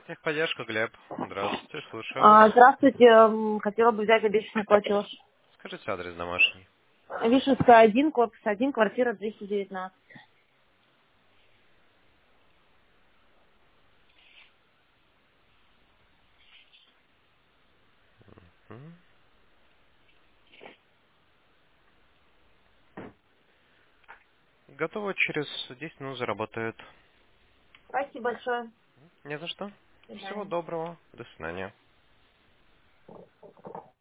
Техподдержка, Глеб. Здравствуйте, слушаю вас. Здравствуйте, хотела бы взять обещанный платеж. Скажите адрес домашний. Вишенская 1, корпус 1, квартира 219. М. Готово, через 10 минут заработает. Спасибо большое. Не за что. До Всего свидания. доброго. До свидания.